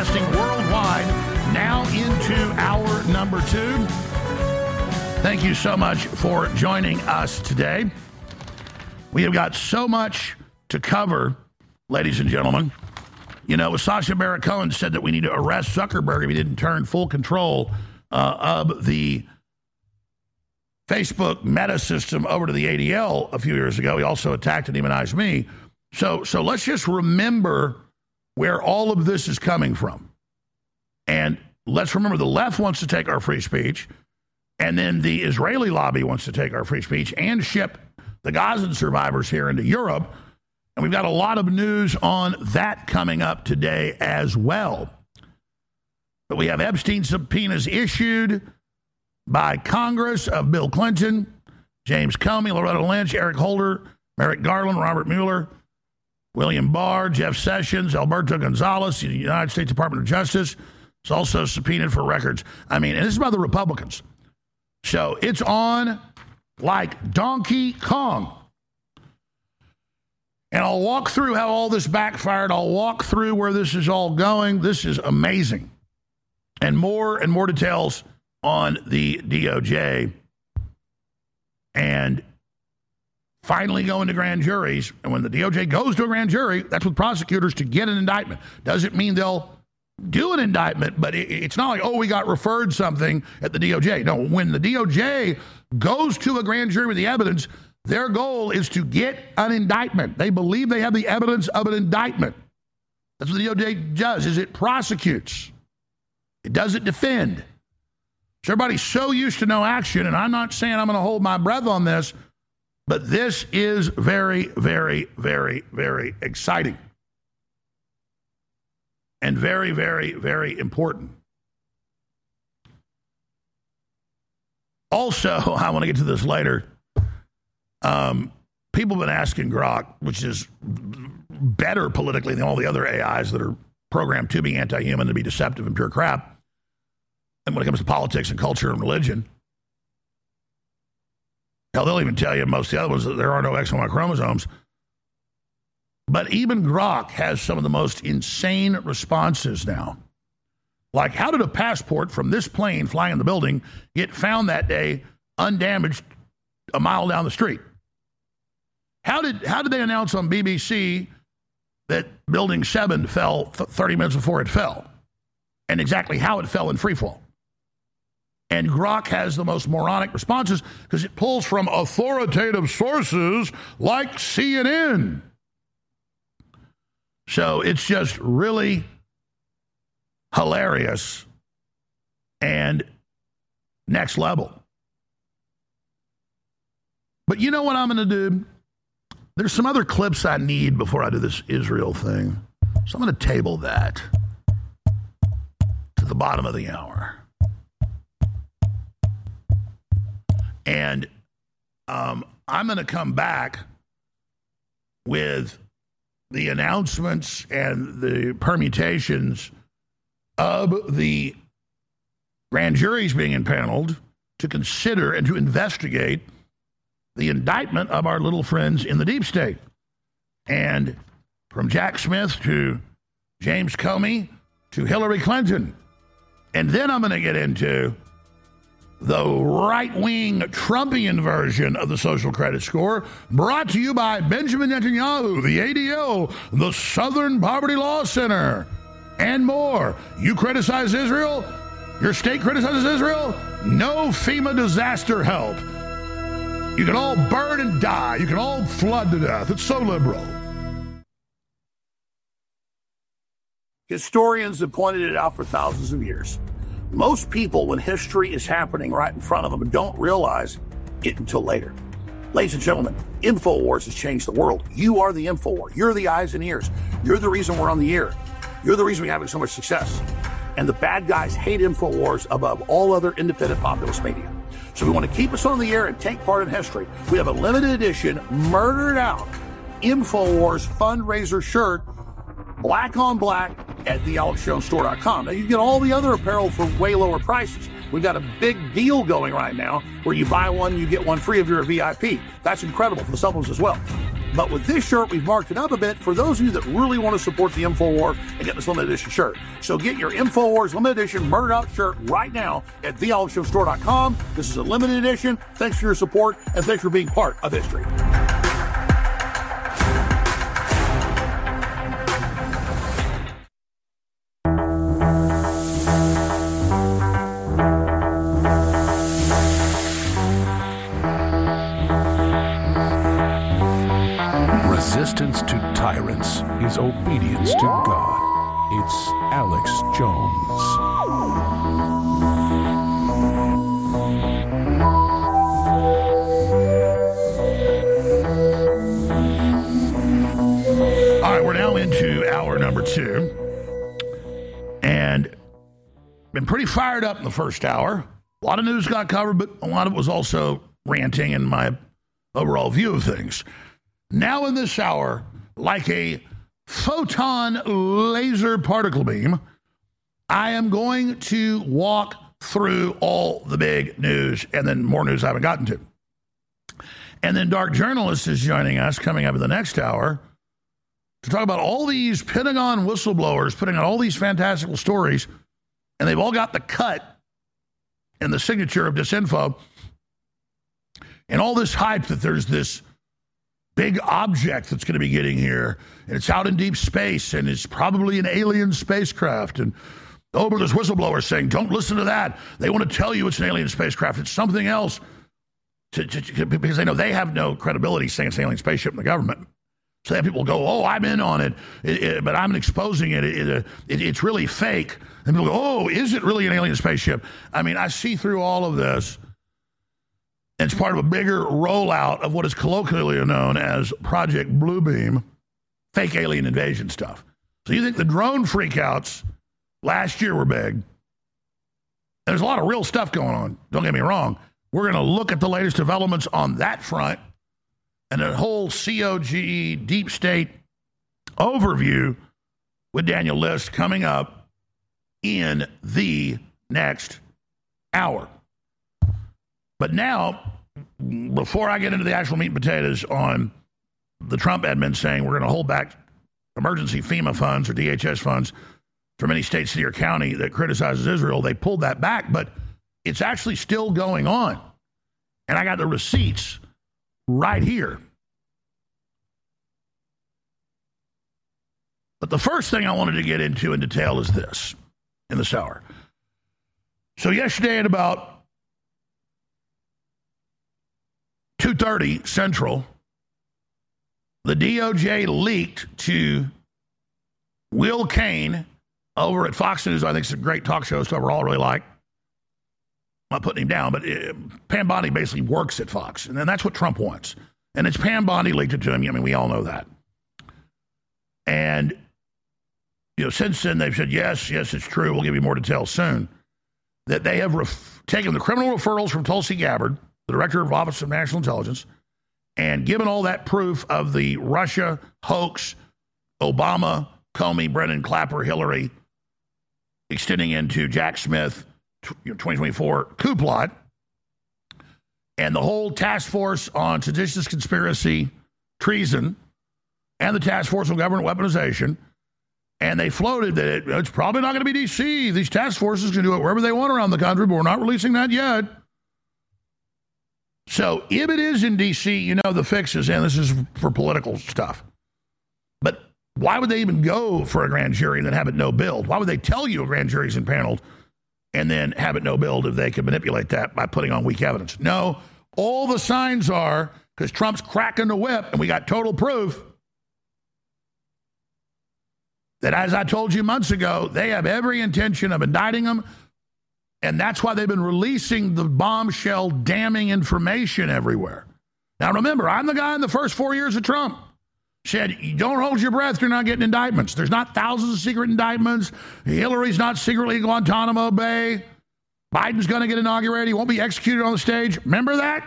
broadcasting worldwide, now into hour number 2. Thank you so much for joining us today. We have got so much to cover, ladies and gentlemen. You know, Sacha Baron Cohen said that we need to arrest Zuckerberg if he didn't turn full control of the Facebook Meta system over to the ADL a few years ago. He also attacked and demonized me. So let's just remember where all of this is coming from. And let's remember the left wants to take our free speech, and then the Israeli lobby wants to take our free speech and ship the Gazan survivors here into Europe. And we've got a lot of news on that coming up today as well. But we have Epstein subpoenas issued by Congress of Bill Clinton, James Comey, Loretta Lynch, Eric Holder, Merrick Garland, Robert Mueller, William Barr, Jeff Sessions, Alberto Gonzales, the United States Department of Justice. It's also subpoenaed for records. I mean, and this is by the Republicans. So it's on like Donkey Kong. And I'll walk through how all this backfired. I'll walk through where this is all going. This is amazing. And more details on the DOJ. And finally going to grand juries. And when the DOJ goes to a grand jury, that's with prosecutors to get an indictment. Doesn't mean they'll do an indictment, but it's not like, oh, we got referred something at the DOJ. No, when the DOJ goes to a grand jury with the evidence, their goal is to get an indictment. They believe they have the evidence of an indictment. That's what the DOJ does, is it prosecutes. It doesn't defend. So everybody's so used to no action, and I'm not saying I'm going to hold my breath on this, but this is very, very, very, very exciting. And very, very, very important. Also, I want to get to this later. People have been asking Grok, which is better politically than all the other AIs that are programmed to be anti-human, to be deceptive and pure crap. And when it comes to politics and culture and religion, hell, they'll even tell you most of the other ones that there are no X and Y chromosomes. But even Grok has some of the most insane responses now. Like, how did a passport from this plane flying in the building get found that day undamaged a mile down the street? How did they announce on BBC that Building 7 fell 30 minutes before it fell? And exactly how it fell in freefall? And Grok has the most moronic responses because it pulls from authoritative sources like CNN. So it's just really hilarious and next level. But you know what I'm going to do? There's some other clips I need before I do this Israel thing. So I'm going to table that to the bottom of the hour. And I'm going to come back with the announcements and the permutations of the grand juries being impaneled to consider and to investigate the indictment of our little friends in the deep state. And from Jack Smith to James Comey to Hillary Clinton. And then I'm going to get into the right-wing Trumpian version of the social credit score, brought to you by Benjamin Netanyahu, the ADL, the Southern Poverty Law Center, and more. You criticize Israel? Your state criticizes Israel? No FEMA disaster help. You can all burn and die. You can all flood to death. It's so liberal. Historians have pointed it out for thousands of years. Most people, when history is happening right in front of them, don't realize it until later. Ladies and gentlemen, InfoWars has changed the world. You are the InfoWar. You're the eyes and ears. You're the reason we're on the air. You're the reason we're having so much success. And the bad guys hate InfoWars above all other independent populist media. So we want to keep us on the air and take part in history. We have a limited edition, murdered out InfoWars fundraiser shirt, black on black, at thealexjonesstore.com. Now, you get all the other apparel for way lower prices. We've got a big deal going right now where you buy one, you get one free if you're a VIP. That's incredible for the supplements as well. But with this shirt, we've marked it up a bit for those of you that really want to support the InfoWar and get this limited edition shirt. So get your InfoWars limited edition Murdered Out shirt right now at theoliveshowstore.com. This is a limited edition. Thanks for your support, and thanks for being part of history. Resistance to tyrants is obedience to God. It's Alex Jones. All right, we're now into hour number 2. And been pretty fired up in the first hour. A lot of news got covered, but a lot of it was also ranting in my overall view of things. Now in this hour, like a photon laser particle beam, I am going to walk through all the big news and then more news I haven't gotten to. And then Dark Journalist is joining us coming up in the next hour to talk about all these Pentagon whistleblowers putting out all these fantastical stories, and they've all got the cut and the signature of disinfo and all this hype that there's this big object that's going to be getting here, and it's out in deep space, and it's probably an alien spacecraft. And but there's whistleblowers saying, don't listen to that. They want to tell you it's an alien spacecraft. It's something else, because they know they have no credibility saying it's an alien spaceship in the government. So they have people go, oh, I'm in on it, but I'm exposing it. It's really fake. And people go, oh, is it really an alien spaceship? I mean, I see through all of this. It's part of a bigger rollout of what is colloquially known as Project Bluebeam, fake alien invasion stuff. So you think the drone freakouts last year were big? There's a lot of real stuff going on. Don't get me wrong. We're going to look at the latest developments on that front and a whole COG deep state overview with Daniel List coming up in the next hour. But now, before I get into the actual meat and potatoes on the Trump admin saying we're going to hold back emergency FEMA funds or DHS funds from any state, city, or county that criticizes Israel, they pulled that back, but it's actually still going on. And I got the receipts right here. But the first thing I wanted to get into in detail is this in this hour. So yesterday at about 2:30 Central, the DOJ leaked to Will Cain over at Fox News. I think it's a great talk show, stuff we all really like. I'm not putting him down, but Pam Bondi basically works at Fox, and then that's what Trump wants. And it's Pam Bondi leaked it to him. I mean, we all know that. And, since then they've said, yes, it's true. We'll give you more details soon. That they have taken the criminal referrals from Tulsi Gabbard, the director of Office of National Intelligence, and given all that proof of the Russia hoax, Obama, Comey, Brennan, Clapper, Hillary, extending into Jack Smith, 2024 coup plot, and the whole task force on seditious conspiracy, treason, and the task force on government weaponization. And they floated that it's probably not going to be D.C. These task forces can do it wherever they want around the country, but we're not releasing that yet. So if it is in D.C., the fix is in. This is for political stuff. But why would they even go for a grand jury and then have it no billed? Why would they tell you a grand jury's impaneled and then have it no billed if they could manipulate that by putting on weak evidence? No, all the signs are, because Trump's cracking the whip and we got total proof that, as I told you months ago, they have every intention of indicting them. And that's why they've been releasing the bombshell damning information everywhere. Now, remember, I'm the guy in the first 4 years of Trump said, you don't hold your breath, you're not getting indictments. There's not thousands of secret indictments. Hillary's not secretly in Guantanamo Bay. Biden's going to get inaugurated. He won't be executed on the stage. Remember that?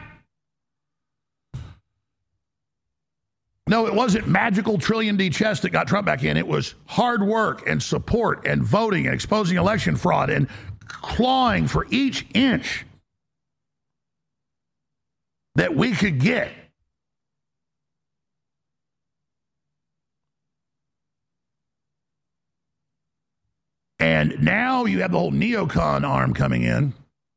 No, it wasn't magical trillion D chess that got Trump back in. It was hard work and support and voting and exposing election fraud and clawing for each inch that we could get. And now you have the whole neocon arm coming in.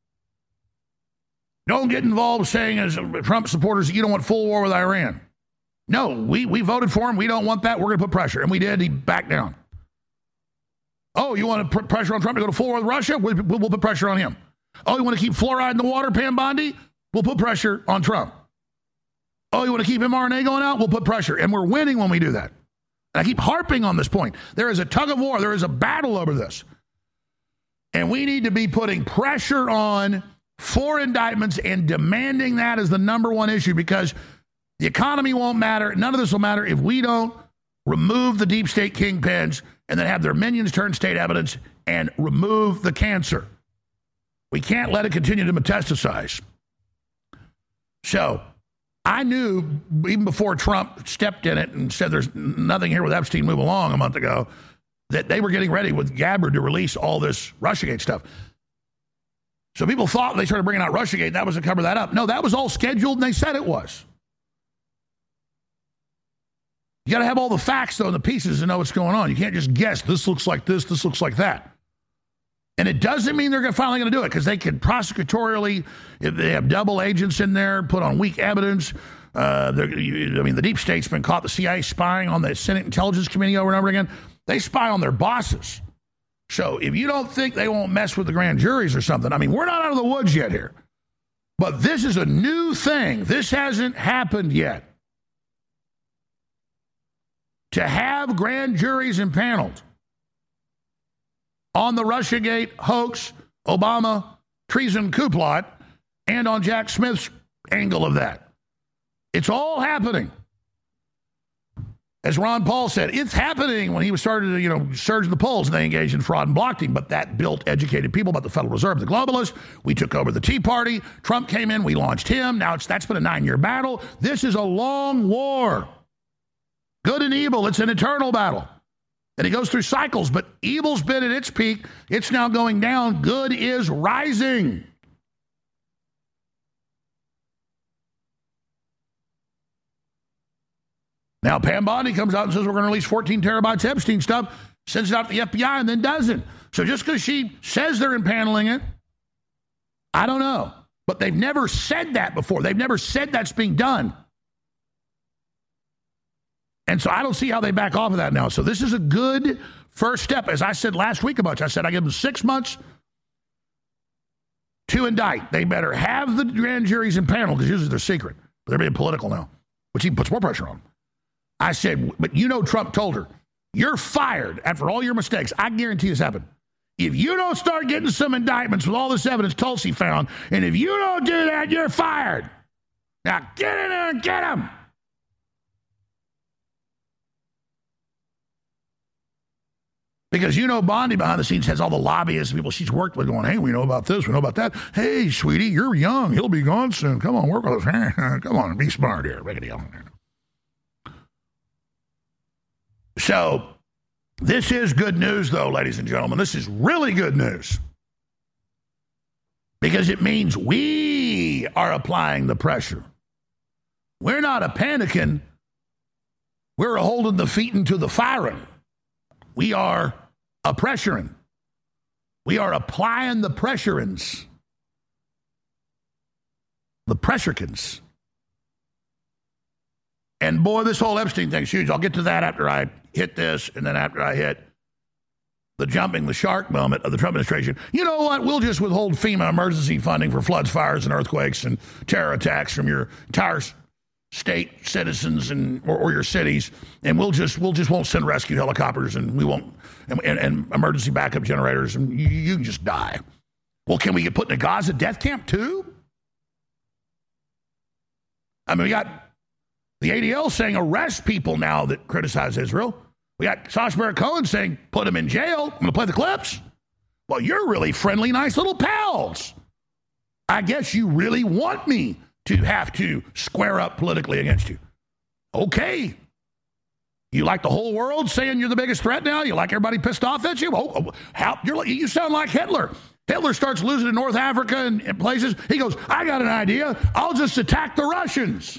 Don't get involved saying as Trump supporters that you don't want full war with Iran. No, we voted for him. We don't want that. We're going to put pressure. And we did. He backed down. Oh, you want to put pressure on Trump to go to full war with Russia? We'll put pressure on him. Oh, you want to keep fluoride in the water, Pam Bondi? We'll put pressure on Trump. Oh, you want to keep mRNA going out? We'll put pressure. And we're winning when we do that. And I keep harping on this point. There is a tug of war. There is a battle over this. And we need to be putting pressure on for indictments and demanding that as the number one issue, because the economy won't matter. None of this will matter if we don't remove the deep state kingpins and then have their minions turn state evidence and remove the cancer. We can't let it continue to metastasize. So I knew even before Trump stepped in it and said there's nothing here with Epstein, move along a month ago, that they were getting ready with Gabbard to release all this Russiagate stuff. So people thought they started bringing out Russiagate, that was to cover that up. No, that was all scheduled, and they said it was. You got to have all the facts, though, and the pieces to know what's going on. You can't just guess, this looks like this looks like that. And it doesn't mean they're finally going to do it, because they can prosecutorially, if they have double agents in there, put on weak evidence. The deep state's been caught, the CIA spying on the Senate Intelligence Committee over and over again. They spy on their bosses. So if you don't think they won't mess with the grand juries or something, I mean, we're not out of the woods yet here. But this is a new thing. This hasn't happened yet. To have grand juries impaneled on the Russiagate hoax, Obama treason coup plot, and on Jack Smith's angle of that. It's all happening. As Ron Paul said, it's happening when he was started to, surge the polls, and they engaged in fraud and blocked him. But that built educated people about the Federal Reserve, the globalists. We took over the Tea Party. Trump came in. We launched him. Now that's been a 9-year battle. This is a long war. Good and evil. It's an eternal battle. And it goes through cycles. But evil's been at its peak. It's now going down. Good is rising. Now, Pam Bondi comes out and says we're going to release 14 terabytes of Epstein stuff, sends it out to the FBI, and then doesn't. So just because she says they're impaneling it, I don't know. But they've never said that before. They've never said that's being done. And so I don't see how they back off of that now. So this is a good first step. As I said last week a bunch, I said I give them 6 months to indict. They better have the grand juries impaneled, because usually they're secret. But they're being political now, which even puts more pressure on them. I said, but Trump told her, you're fired after all your mistakes. I guarantee this happened. If you don't start getting some indictments with all this evidence Tulsi found, and if you don't do that, you're fired. Now get in there and get him. Because Bondi behind the scenes has all the lobbyists, people she's worked with going, hey, we know about this, we know about that. Hey, sweetie, you're young. He'll be gone soon. Come on, work with us. Come on, be smart here. Make a deal. So this is good news, though, ladies and gentlemen. This is really good news. Because it means we are applying the pressure. We're not a panicking. We're a holding the feet into the firing. We are a pressuring. We are applying the pressurins. The pressurkins. And boy, this whole Epstein thing's huge. I'll get to that after I hit this, and then after I hit the jumping the shark moment of the Trump administration. You know what? We'll just withhold FEMA emergency funding for floods, fires, and earthquakes and terror attacks from your entire state citizens or your cities, and we'll just won't send rescue helicopters, and we won't and emergency backup generators, and you can just die. Well, can we get put in a Gaza death camp too? I mean, we got the ADL saying arrest people now that criticize Israel. We got Sacha Baron Cohen saying put them in jail. I'm going to play the clips. Well, you're really friendly, nice little pals. I guess you really want me to have to square up politically against you. Okay. You like the whole world saying you're the biggest threat now? You like everybody pissed off at you? You sound like Hitler. Hitler starts losing in North Africa and places. He goes, I got an idea. I'll just attack the Russians.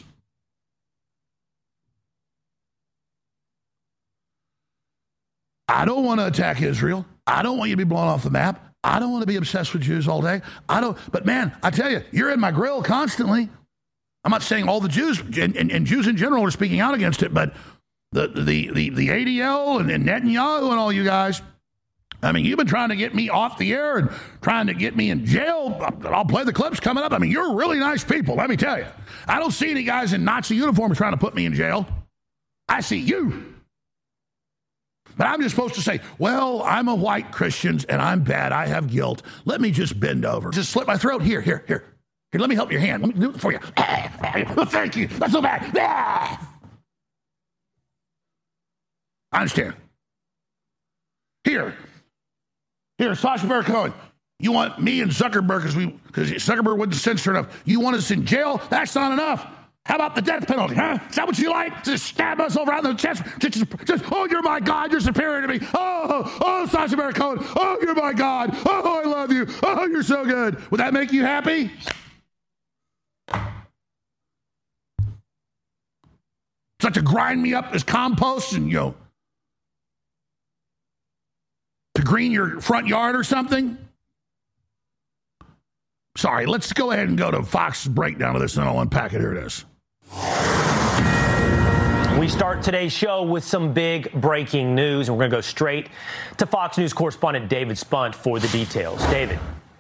I don't want to attack Israel. I don't want you to be blown off the map. I don't want to be obsessed with Jews all day. But man, I tell you, you're in my grill constantly. I'm not saying all the Jews and Jews in general are speaking out against it, but the ADL and Netanyahu and all you guys, I mean, you've been trying to get me off the air and trying to get me in jail. I'll play the clips coming up. I mean, you're really nice people, let me tell you. I don't see any guys in Nazi uniforms trying to put me in jail. I see you. But I'm just supposed to say, well, I'm a white Christian and I'm bad. I have guilt. Let me just bend over. Just slit my throat. Here. Here, let me help your hand. Let me do it for you. Thank you. That's so bad. I understand. Here, Sacha Baron Cohen. You want me and Zuckerberg, because Zuckerberg wouldn't censor enough. You want us in jail? That's not enough. How about the death penalty, huh? Is that what you like? Just stab us over out in the chest? Just, oh, you're my God. You're superior to me. Oh, Sacha Baron Cohen. Oh, you're my God. Oh, I love you. Oh, you're so good. Would that make you happy? Such to grind me up as compost and, to green your front yard or something? Sorry, let's go ahead and go to Fox's breakdown of this, and I'll unpack it. Here it is. We start today's show with some big breaking news, and we're going to go straight to Fox News correspondent David Spunt for the details. David.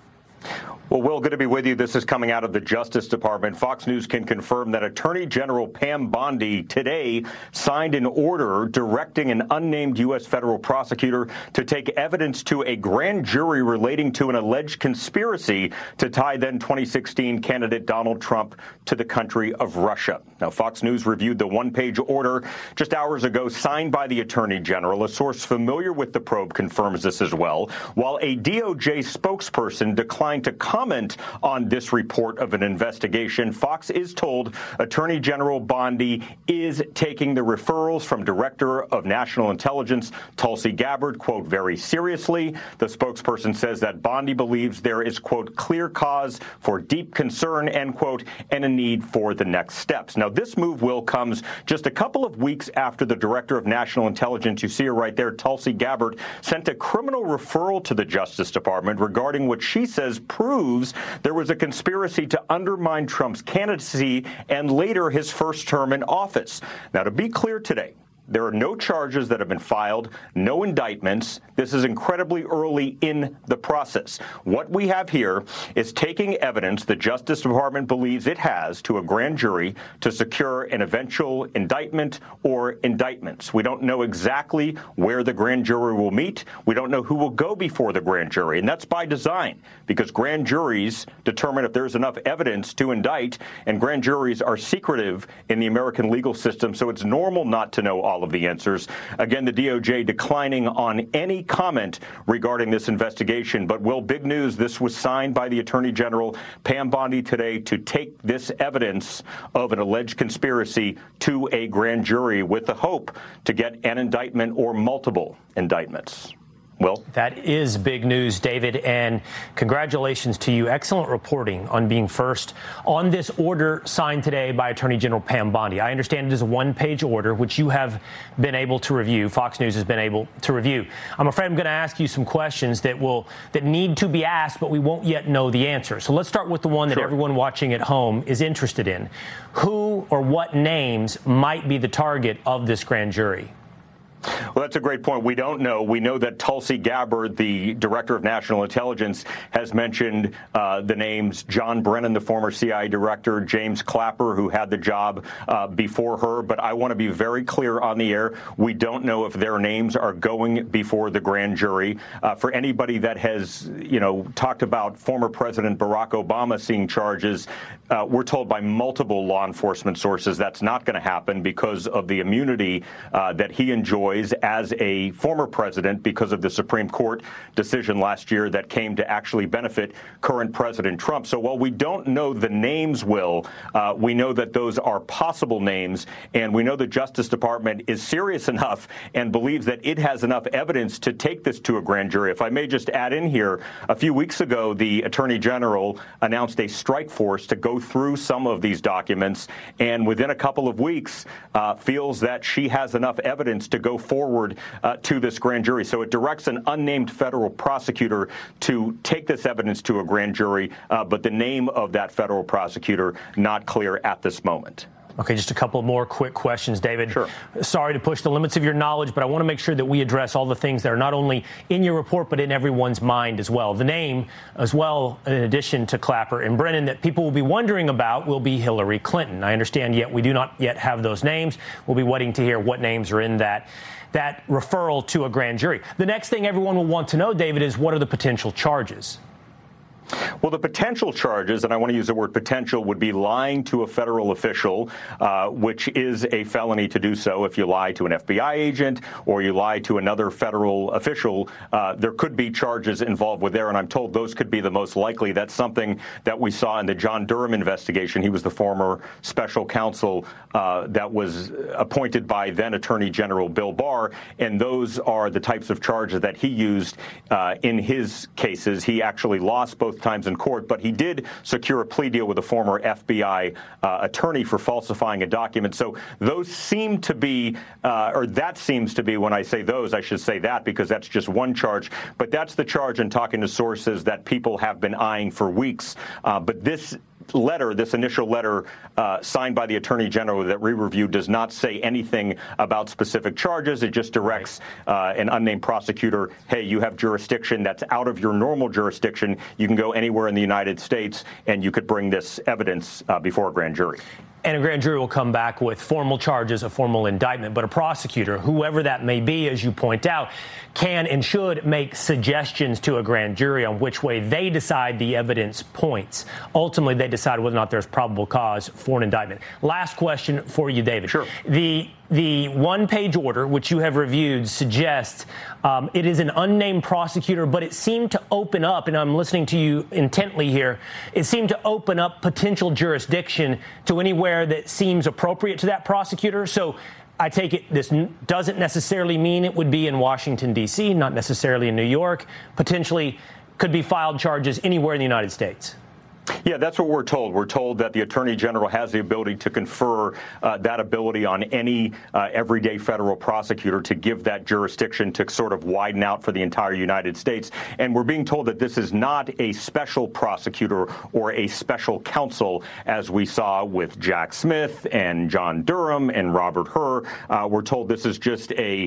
Well, Will, good to be with you. This is coming out of the Justice Department. Fox News can confirm that Attorney General Pam Bondi today signed an order directing an unnamed U.S. federal prosecutor to take evidence to a grand jury relating to an alleged conspiracy to tie then 2016 candidate Donald Trump to the country of Russia. Now, Fox News reviewed the one-page order just hours ago signed by the Attorney General. A source familiar with the probe confirms this as well, while a DOJ spokesperson declined to comment on this report of an investigation. Fox is told Attorney General Bondi is taking the referrals from Director of National Intelligence Tulsi Gabbard, quote, very seriously. The spokesperson says that Bondi believes there is, quote, clear cause for deep concern, end quote, and a need for the next steps. Now, this move, Will, comes just a couple of weeks after the Director of National Intelligence, you see her right there, Tulsi Gabbard, sent a criminal referral to the Justice Department regarding what she says proves there was a conspiracy to undermine Trump's candidacy and later his first term in office. Now, to be clear today, there are no charges that have been filed, no indictments. This is incredibly early in the process. What we have here is taking evidence the Justice Department believes it has to a grand jury to secure an eventual indictment or indictments. We don't know exactly where the grand jury will meet. We don't know who will go before the grand jury, and that's by design, because grand juries determine if there's enough evidence to indict, and grand juries are secretive in the American legal system, so it's normal not to know all of the answers. Again, the DOJ declining on any comment regarding this investigation. But, Will, big news, this was signed by the Attorney General Pam Bondi today to take this evidence of an alleged conspiracy to a grand jury with the hope to get an indictment or multiple indictments. Will? That is big news, David, and congratulations to you. Excellent reporting on being first on this order signed today by Attorney General Pam Bondi. I understand it is a one-page order, which you have been able to review. Fox News has been able to review. I'm afraid I'm going to ask you some questions that need to be asked, but we won't yet know the answer. So let's start with the one that everyone watching at home is interested in. Who or what names might be the target of this grand jury? Well, that's a great point. We don't know. We know that Tulsi Gabbard, the Director of National Intelligence, has mentioned the names John Brennan, the former CIA director, James Clapper, who had the job before her. But I want to be very clear on the air. We don't know if their names are going before the grand jury. For anybody that has, talked about former President Barack Obama seeing charges, we're told by multiple law enforcement sources that's not going to happen because of the immunity that he enjoys as a former president because of the Supreme Court decision last year that came to actually benefit current President Trump. So while we don't know the names, Will, we know that those are possible names, and we know the Justice Department is serious enough and believes that it has enough evidence to take this to a grand jury. If I may just add in here, a few weeks ago, the Attorney General announced a strike force to go through some of these documents, and within a couple of weeks feels that she has enough evidence to go forward to this grand jury. So it directs an unnamed federal prosecutor to take this evidence to a grand jury, but the name of that federal prosecutor not clear at this moment. Okay, just a couple more quick questions, David. Sure. Sorry to push the limits of your knowledge, but I want to make sure that we address all the things that are not only in your report, but in everyone's mind as well. The name, as well, in addition to Clapper and Brennan, that people will be wondering about will be Hillary Clinton. I understand yet we do not yet have those names. We'll be waiting to hear what names are in that referral to a grand jury. The next thing everyone will want to know, David, is what are the potential charges? Well, the potential charges, and I want to use the word potential, would be lying to a federal official, which is a felony to do so. If you lie to an FBI agent or you lie to another federal official, there could be charges involved with there, and I'm told those could be the most likely. That's something that we saw in the John Durham investigation. He was the former special counsel that was appointed by then Attorney General Bill Barr, and those are the types of charges that he used in his cases. He actually lost both times in court, but he did secure a plea deal with a former FBI attorney for falsifying a document. So those seem to be, or that seems to be, when I say those, I should say that because that's just one charge. But that's the charge in talking to sources that people have been eyeing for weeks. But this letter, this initial letter signed by the Attorney General that we reviewed, does not say anything about specific charges. It just directs an unnamed prosecutor, hey, you have jurisdiction that's out of your normal jurisdiction. You can go anywhere in the United States and you could bring this evidence before a grand jury. And a grand jury will come back with formal charges, a formal indictment. But a prosecutor, whoever that may be, as you point out, can and should make suggestions to a grand jury on which way they decide the evidence points. Ultimately, they decide whether or not there's probable cause for an indictment. Last question for you, David. Sure. The one-page order, which you have reviewed, suggests it is an unnamed prosecutor, but it seemed to open up, and I'm listening to you intently here, it seemed to open up potential jurisdiction to anywhere that seems appropriate to that prosecutor. So I take it this doesn't necessarily mean it would be in Washington, D.C., not necessarily in New York, potentially could be filed charges anywhere in the United States. Yeah, that's what we're told. We're told that the Attorney General has the ability to confer that ability on any everyday federal prosecutor to give that jurisdiction to sort of widen out for the entire United States. And we're being told that this is not a special prosecutor or a special counsel, as we saw with Jack Smith and John Durham and Robert Hur. We're told this is just a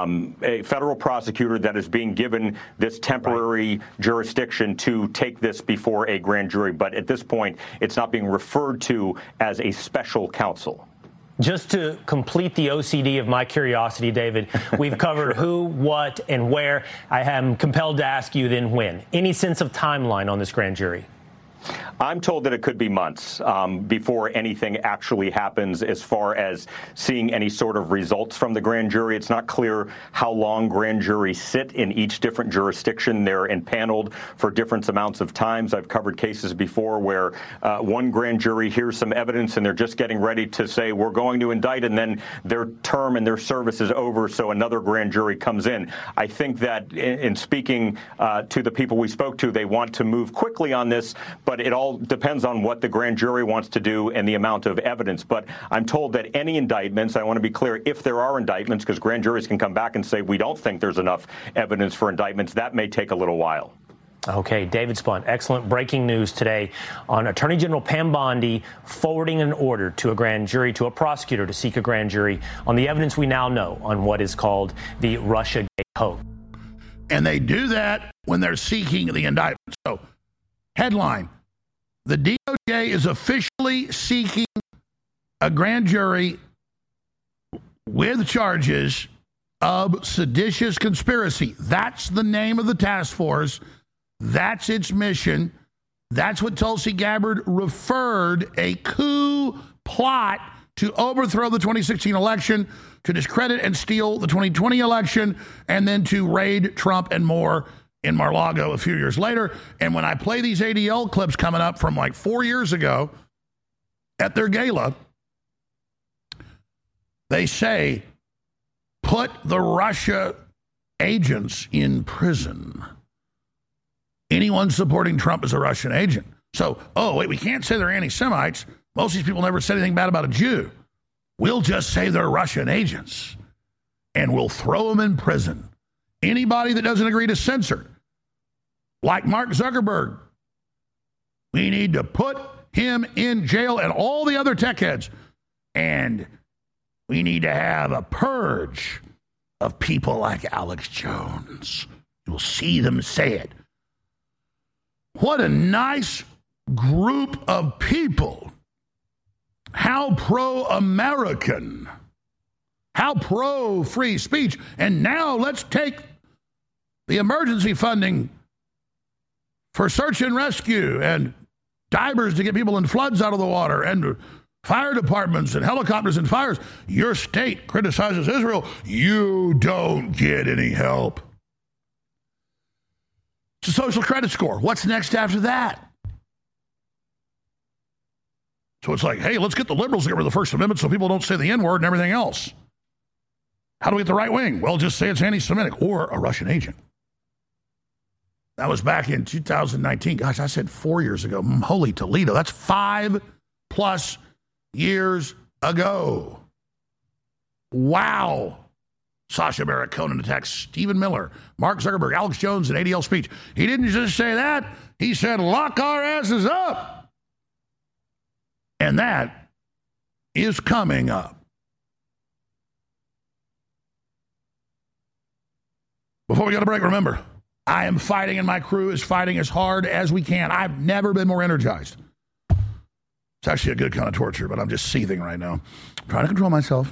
federal prosecutor that is being given this temporary jurisdiction to take this before a grand jury. But at this point, it's not being referred to as a special counsel. Just to complete the OCD of my curiosity, David, we've covered who, what, and where. I am compelled to ask you then when. Any sense of timeline on this grand jury? I'm told that it could be months before anything actually happens as far as seeing any sort of results from the grand jury. It's not clear how long grand juries sit in each different jurisdiction. They're impaneled for different amounts of times. I've covered cases before where one grand jury hears some evidence and they're just getting ready to say, we're going to indict, and then their term and their service is over, so another grand jury comes in. I think that in speaking to the people we spoke to, they want to move quickly on this, but it all depends on what the grand jury wants to do and the amount of evidence. But I'm told that any indictments, I want to be clear, if there are indictments, because grand juries can come back and say we don't think there's enough evidence for indictments, that may take a little while. Okay, David Spunt, excellent breaking news today on Attorney General Pam Bondi forwarding an order to a grand jury, to a prosecutor to seek a grand jury on the evidence we now know on what is called the Russiagate hoax. And they do that when they're seeking the indictment. So, headline. The DOJ is officially seeking a grand jury with charges of seditious conspiracy. That's the name of the task force. That's its mission. That's what Tulsi Gabbard referred a coup plot to overthrow the 2016 election, to discredit and steal the 2020 election, and then to raid Trump and more in Mar-a-Lago a few years later. And when I play these ADL clips coming up from like 4 years ago at their gala, they say, put the Russia agents in prison. Anyone supporting Trump is a Russian agent. So, oh, wait, we can't say they're anti-Semites. Most of these people never said anything bad about a Jew. We'll just say they're Russian agents. and we'll throw them in prison. Anybody that doesn't agree to censor, like Mark Zuckerberg, we need to put him in jail and all the other tech heads. And we need to have a purge of people like Alex Jones. You'll see them say it. What a nice group of people. How pro-American. How pro-free speech. And now let's take the emergency funding for search and rescue and divers to get people in floods out of the water and fire departments and helicopters and fires. Your state criticizes Israel. You don't get any help. It's a social credit score. What's next after that? So it's like, hey, let's get the liberals to get rid of the First Amendment so people don't say the N-word and everything else. How do we get the right wing? Well, just say it's anti-Semitic or a Russian agent. That was back in 2019. Gosh, I said 4 years ago. Holy Toledo. That's 5+ years ago. Wow. Sacha Baron Cohen attacks Stephen Miller, Mark Zuckerberg, Alex Jones, and ADL speech. He didn't just say that. He said, lock our asses up. And that is coming up. Before we go to break, remember, I am fighting and my crew is fighting as hard as we can. I've never been more energized. It's actually a good kind of torture, but I'm just seething right now. I'm trying to control myself.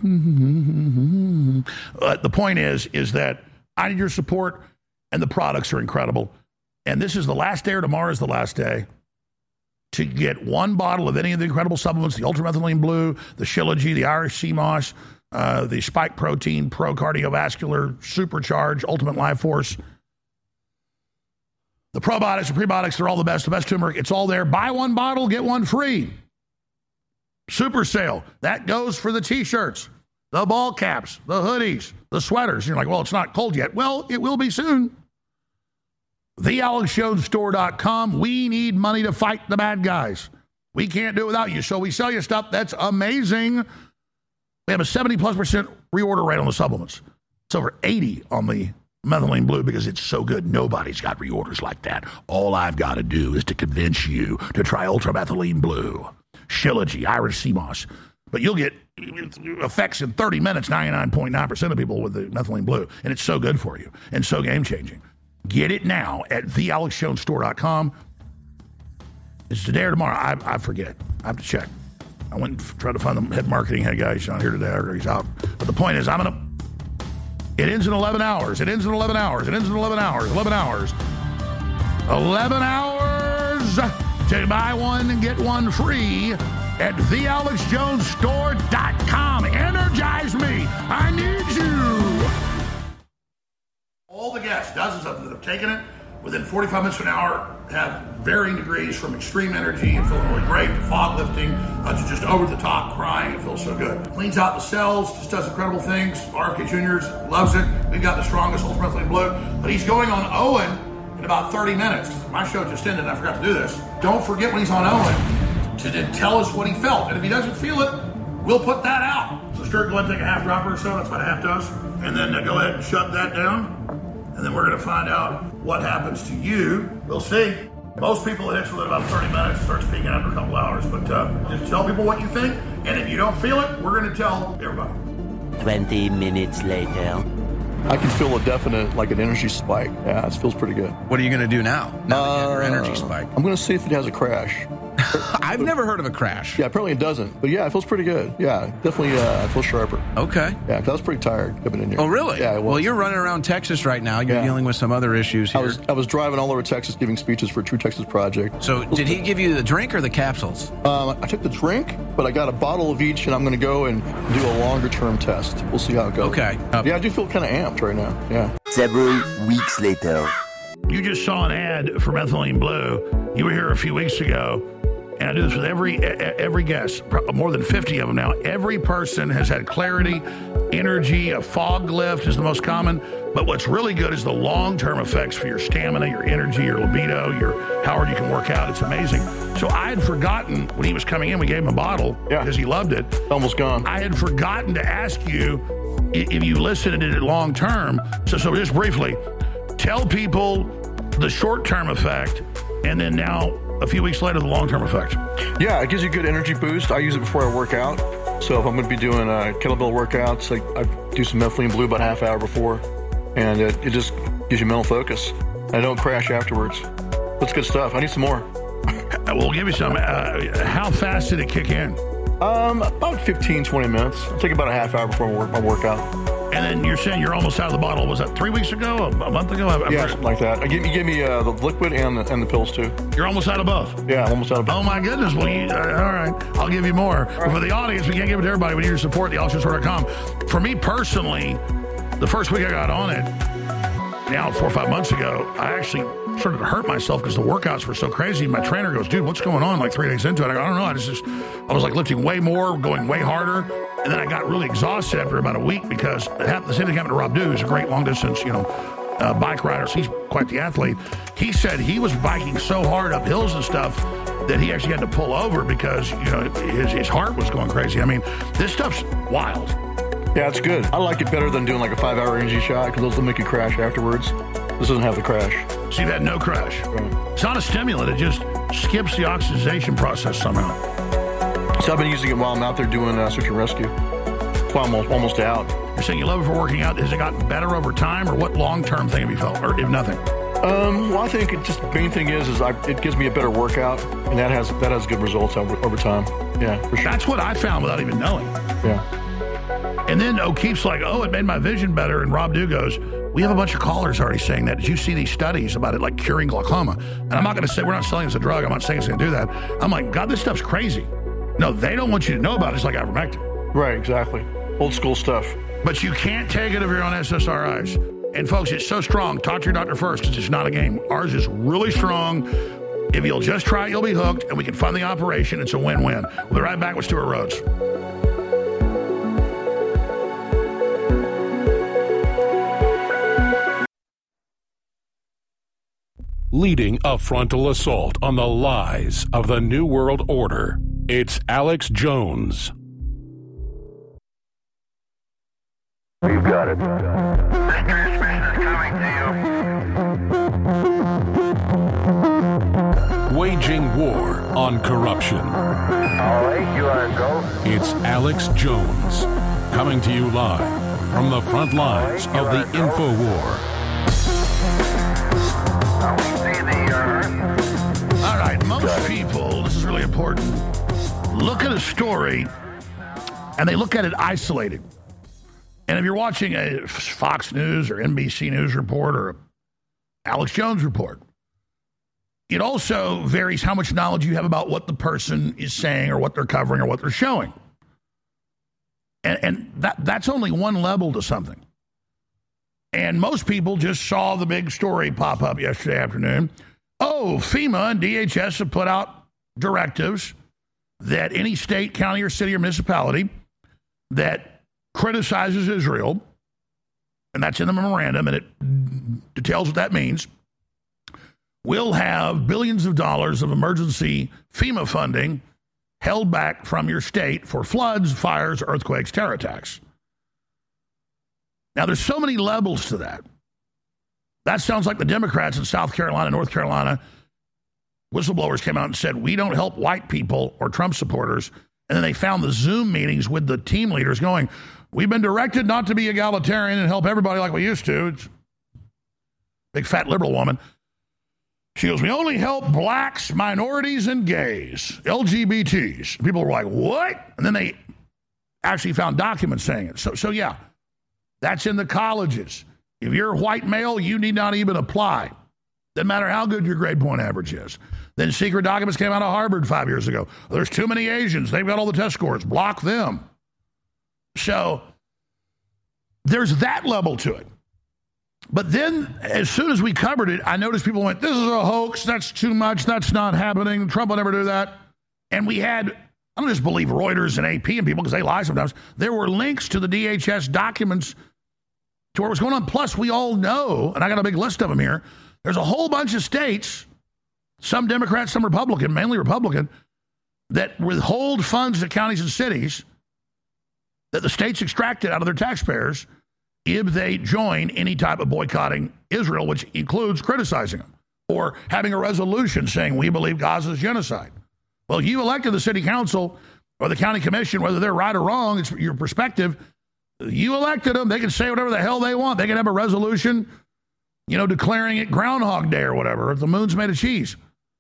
The point is that I need your support, and the products are incredible. And this is the last day, or tomorrow is the last day, to get one bottle of any of the incredible supplements, the Ultramethylene Blue, the Shilajit, the Irish Sea Moss, the Spike Protein, Pro Cardiovascular, Supercharge, Ultimate Life Force. The probiotics, the prebiotics, they're all the best turmeric. It's all there. Buy one bottle, get one free. Super sale. That goes for the T-shirts, the ball caps, the hoodies, the sweaters. You're like, well, it's not cold yet. Well, it will be soon. TheAlexJonesStore.com. We need money to fight the bad guys. We can't do it without you. So we sell you stuff that's amazing. We have a 70+% reorder rate on the supplements. It's over 80 on the Methylene Blue because it's so good. Nobody's got reorders like that. All I've got to do is to convince you to try Ultramethylene Blue, Shilajit, Irish Sea Moss. But you'll get effects in 30 minutes, 99.9% of people with the Methylene Blue. And it's so good for you and so game-changing. Get it now at TheAlexJonesStore.com. It's today or tomorrow. I forget. I have to check. I went and tried to find the head marketing head guy. He's not here today. He's out. But the point is, it ends in 11 hours. It ends in 11 hours. It ends in 11 hours. 11 hours. 11 hours to buy one and get one free at TheAlexJonesStore.com. Energize me. I need you. All the guests, dozens of them that have taken it, within 45 minutes to an hour, have varying degrees from extreme energy and feeling really great to fog lifting to just over the top crying. It feels so good. Cleans out the cells, just does incredible things. RFK Jr. loves it. We've got the strongest Ultramethylene Blue. But he's going on Owen in about 30 minutes. My show just ended and I forgot to do this. Don't forget when he's on Owen to tell us what he felt. And if he doesn't feel it, we'll put that out. So Stuart, go ahead and take a half dropper or so. That's what a half does. And then go ahead and shut that down. And then we're going to find out what happens to you. We'll see. Most people it hits within about 30 minutes, starts peaking after a couple hours. But just tell people what you think. And if you don't feel it, we're going to tell everybody. 20 minutes later. I can feel a definite, like an energy spike. Yeah, it feels pretty good. What are you going to do now that you have your energy spike? I'm going to see if it has a crash. I've never heard of a crash. Yeah, apparently it doesn't. But yeah, it feels pretty good. Yeah, definitely I feel sharper. Okay. Yeah, 'cause I was pretty tired coming in here. Oh, really? Yeah, well, you're running around Texas right now. You're dealing with some other issues here. I was driving all over Texas giving speeches for True Texas Project. So did he give you the drink or the capsules? I took the drink, but I got a bottle of each, and I'm going to go and do a longer-term test. We'll see how it goes. Okay. Yeah, I do feel kind of amped right now. Yeah. Several weeks later. You just saw an ad for Methylene Blue. You were here a few weeks ago. And I do this with every guest, more than 50 of them now. Every person has had clarity, energy. A fog lift is the most common. But what's really good is the long-term effects for your stamina, your energy, your libido, how hard you can work out. It's amazing. So I had forgotten when he was coming in, we gave him a bottle because he loved it. Almost gone. I had forgotten to ask you if you listen and did it long term. So just briefly, tell people the short-term effect, and then now a few weeks later, the long-term effect. Yeah, it gives you a good energy boost. I use it before I work out. So if I'm going to be doing kettlebell workouts, like I do some methylene blue about half hour before, and it just gives you mental focus. I don't crash afterwards. That's good stuff. I need some more. We'll give you some. How fast did it kick in? About 15, 20 minutes. It'll take about a half hour before my workout. And then you're saying you're almost out of the bottle. Was that 3 weeks ago? A month ago? Yeah, something like that. You gave me the liquid and the pills, too. You're almost out of both? Yeah, I'm almost out of both. Oh, my goodness. Well, all right. I'll give you more. But for the audience, we can't give it to everybody. We need your support at thealexjohnstore.com. For me personally, the first week I got on it, now 4 or 5 months ago, I actually started to hurt myself because the workouts were so crazy. My trainer goes, dude, what's going on? Like 3 days into it. I go, I don't know. I was like lifting way more, going way harder. And then I got really exhausted after about a week because the same thing happened to Rob Dew, who's a great long distance, bike rider. So he's quite the athlete. He said he was biking so hard up hills and stuff that he actually had to pull over because, his heart was going crazy. I mean, this stuff's wild. Yeah, it's good. I like it better than doing like a 5-hour energy shot because those will make you crash afterwards. This doesn't have the crash. So you've had no crash. Right. It's not a stimulant. It just skips the oxidation process somehow. So I've been using it while I'm out there doing search and rescue. That's why I'm almost out. You're saying you love it for working out. Has it gotten better over time, or what long-term thing have you felt, or if nothing? Well, I think the main thing is it gives me a better workout, and that has good results over time. Yeah, for sure. That's what I found without even knowing. Yeah. And then O'Keefe's like, it made my vision better. And Rob Dew goes, we have a bunch of callers already saying that. Did you see these studies about it, like curing glaucoma? And I'm not going to say, we're not selling this a drug. I'm not saying it's going to do that. I'm like, God, this stuff's crazy. No, they don't want you to know about it. It's like ivermectin. Right, exactly. Old school stuff. But you can't take it if you're on SSRIs. And folks, it's so strong. Talk to your doctor first. It's just not a game. Ours is really strong. If you'll just try it, you'll be hooked, and we can fund the operation. It's a win-win. We'll be right back with Stuart Rhodes. Leading a frontal assault on the lies of the New World Order, it's Alex Jones. You've got it. This transmission is coming to you. Waging war on corruption. All right, you are go. It's Alex Jones, coming to you live from the front lines of the InfoWar. All right, most people, this is really important, look at a story and they look at it isolated. And if you're watching a Fox News or NBC News report or Alex Jones report, it also varies how much knowledge you have about what the person is saying or what they're covering or what they're showing. And that's only one level to something. And most people just saw the big story pop up yesterday afternoon. FEMA and DHS have put out directives that any state, county, or city or municipality that criticizes Israel, and that's in the memorandum, and it details what that means, will have billions of dollars of emergency FEMA funding held back from your state for floods, fires, earthquakes, terror attacks. Now, there's so many levels to that. That sounds like the Democrats in South Carolina, North Carolina, whistleblowers came out and said, we don't help white people or Trump supporters. And then they found the Zoom meetings with the team leaders going, we've been directed not to be egalitarian and help everybody like we used to. It's big fat liberal woman. She goes, we only help blacks, minorities, and gays, LGBTs. People were like, what? And then they actually found documents saying it. So yeah, that's in the colleges. If you're a white male, you need not even apply. Doesn't matter how good your grade point average is. Then secret documents came out of Harvard 5 years ago. There's too many Asians. They've got all the test scores. Block them. So there's that level to it. But then as soon as we covered it, I noticed people went, this is a hoax. That's too much. That's not happening. Trump will never do that. And we had, I don't just believe Reuters and AP and people because they lie sometimes. There were links to the DHS documents to what was going on. Plus, we all know, and I got a big list of them here, there's a whole bunch of states, some Democrats, some Republican, mainly Republican, that withhold funds to counties and cities that the states extracted out of their taxpayers if they join any type of boycotting Israel, which includes criticizing them or having a resolution saying we believe Gaza is genocide. Well, you elected the city council or the county commission, whether they're right or wrong, it's your perspective. You elected them. They can say whatever the hell they want. They can have a resolution, declaring it Groundhog Day or whatever, if the moon's made of cheese.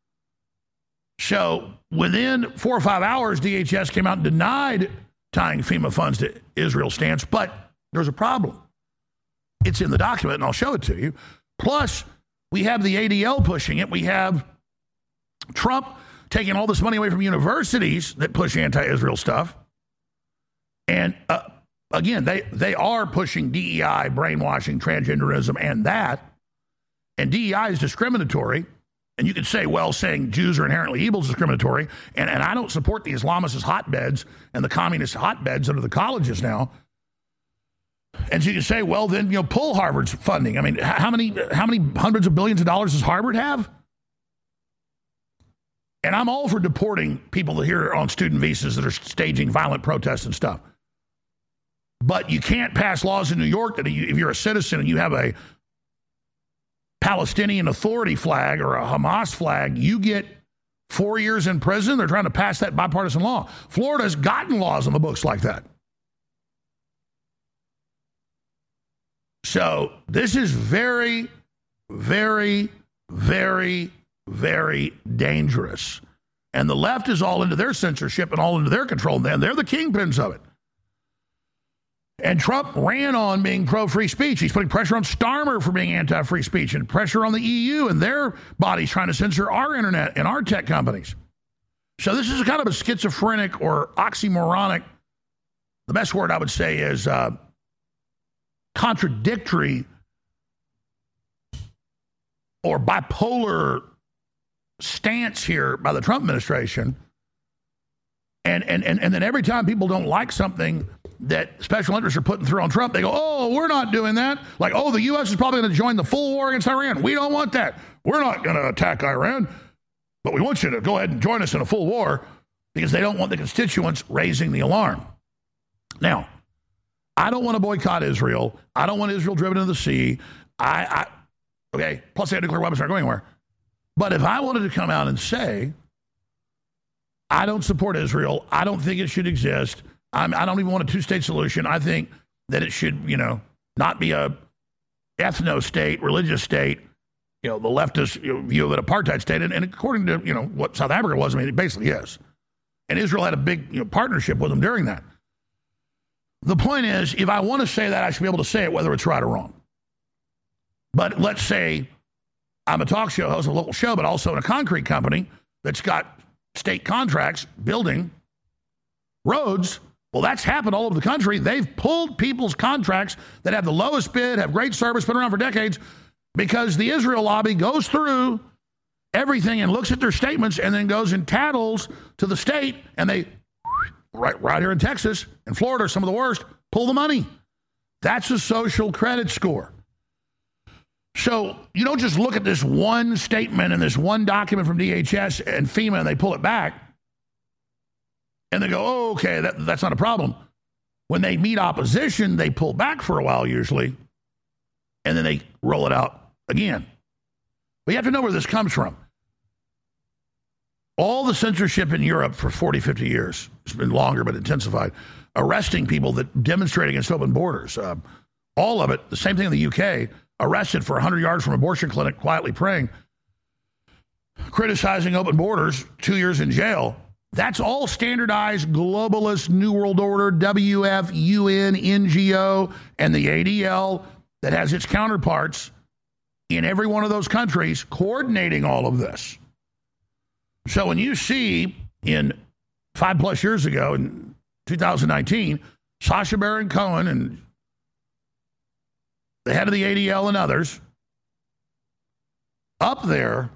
So within 4 or 5 hours, DHS came out and denied tying FEMA funds to Israel's stance, but there's a problem. It's in the document, and I'll show it to you. Plus, we have the ADL pushing it. We have Trump taking all this money away from universities that push anti-Israel stuff. And again, they are pushing DEI, brainwashing, transgenderism, and that. And DEI is discriminatory. And you could say, well, saying Jews are inherently evil is discriminatory. And I don't support the Islamist hotbeds and the communist hotbeds under the colleges now. And so you can say, well, then, pull Harvard's funding. I mean, how many hundreds of billions of dollars does Harvard have? And I'm all for deporting people here on student visas that are staging violent protests and stuff. But you can't pass laws in New York that if you're a citizen and you have a Palestinian Authority flag or a Hamas flag, you get 4 years in prison. They're trying to pass that bipartisan law. Florida's gotten laws on the books like that. So this is very, very, very, very dangerous. And the left is all into their censorship and all into their control. And they're the kingpins of it. And Trump ran on being pro-free speech. He's putting pressure on Starmer for being anti-free speech and pressure on the EU and their bodies trying to censor our internet and our tech companies. So this is kind of a schizophrenic or oxymoronic, the best word I would say is contradictory or bipolar stance here by the Trump administration. And then every time people don't like something that special interests are putting through on Trump, they go, oh, we're not doing that. Like, oh, the U.S. is probably going to join the full war against Iran. We don't want that. We're not going to attack Iran, but we want you to go ahead and join us in a full war because they don't want the constituents raising the alarm. Now, I don't want to boycott Israel. I don't want Israel driven into the sea. Okay, plus they have nuclear weapons, aren't going anywhere. But if I wanted to come out and say, I don't support Israel, I don't think it should exist, I don't even want a two-state solution. I think that it should, not be a ethno-state, religious state, the leftist view of an apartheid state. And according to, what South Africa was, I mean, it basically is. And Israel had a big partnership with them during that. The point is, if I want to say that, I should be able to say it whether it's right or wrong. But let's say I'm a talk show host of a local show, but also in a concrete company that's got state contracts building roads. Well, that's happened all over the country. They've pulled people's contracts that have the lowest bid, have great service, been around for decades, because the Israel lobby goes through everything and looks at their statements and then goes and tattles to the state, and they, right here in Texas and Florida are some of the worst, pull the money. That's a social credit score. So you don't just look at this one statement and this one document from DHS and FEMA and they pull it back and they go, oh, okay, that's not a problem. When they meet opposition, they pull back for a while usually, and then they roll it out again. But you have to know where this comes from. All the censorship in Europe for 40, 50 years, it's been longer but intensified, arresting people that demonstrate against open borders. All of it, the same thing in the UK, arrested for 100 yards from an abortion clinic, quietly praying, criticizing open borders, 2 years in jail. That's all standardized globalist New World Order, WF, UN, NGO, and the ADL that has its counterparts in every one of those countries coordinating all of this. So when you see in 5+ years ago, in 2019, Sacha Baron Cohen and the head of the ADL and others up there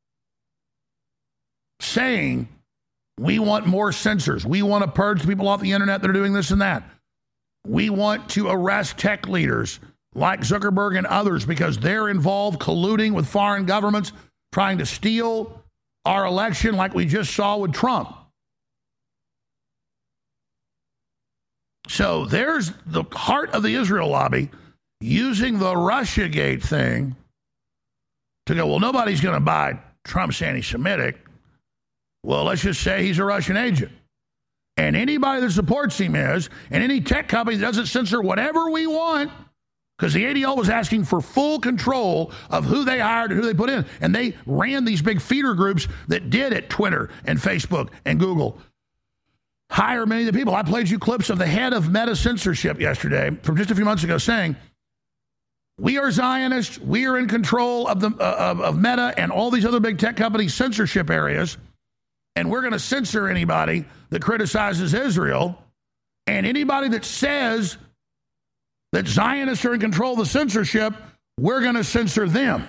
saying, we want more censors. We want to purge people off the internet that are doing this and that. We want to arrest tech leaders like Zuckerberg and others because they're involved colluding with foreign governments, trying to steal our election like we just saw with Trump. So there's the heart of the Israel lobby using the Russiagate thing to go, well, nobody's going to buy Trump's anti-Semitic. Well, let's just say he's a Russian agent. And anybody that supports him is, and any tech company that doesn't censor whatever we want, because the ADL was asking for full control of who they hired and who they put in. And they ran these big feeder groups that did at Twitter and Facebook and Google. Hire many of the people. I played you clips of the head of Meta censorship yesterday from just a few months ago saying, we are Zionists, we are in control of of Meta and all these other big tech companies' censorship areas, and we're going to censor anybody that criticizes Israel, and anybody that says that Zionists are in control of the censorship, we're going to censor them.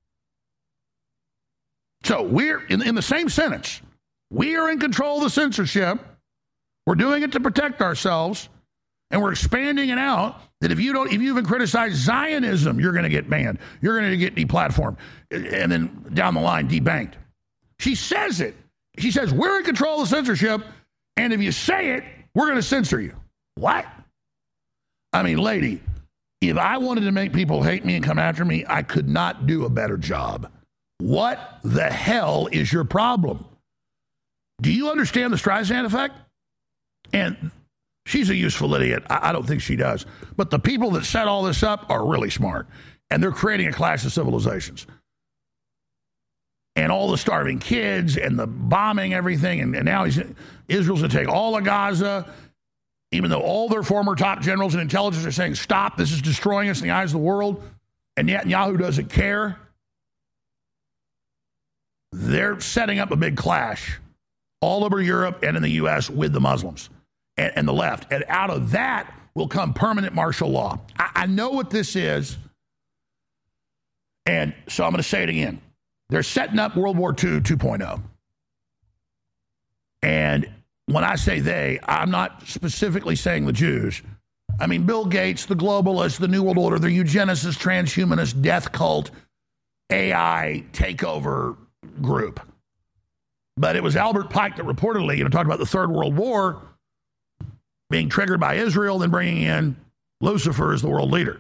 So we're, in the same sentence, we are in control of the censorship, we're doing it to protect ourselves, and we're expanding it out that if you even criticize Zionism, you're going to get banned. You're going to get deplatformed. And then down the line, debanked. She says it. She says, we're in control of the censorship, and if you say it, we're going to censor you. What? I mean, lady, if I wanted to make people hate me and come after me, I could not do a better job. What the hell is your problem? Do you understand the Streisand effect? And she's a useful idiot. I don't think she does. But the people that set all this up are really smart. And they're creating a clash of civilizations. And all the starving kids and the bombing everything. And now Israel's going to take all of Gaza, even though all their former top generals and intelligence are saying, stop, this is destroying us in the eyes of the world. And Netanyahu doesn't care. They're setting up a big clash all over Europe and in the U.S. with the Muslims and the left. And out of that will come permanent martial law. I know what this is. And so I'm going to say it again. They're setting up World War II 2.0. And when I say they, I'm not specifically saying the Jews. I mean, Bill Gates, the globalists, the New World Order, the eugenicists, transhumanist, death cult, AI takeover group. But it was Albert Pike that reportedly, talked about the Third World War being triggered by Israel, then bringing in Lucifer as the world leader.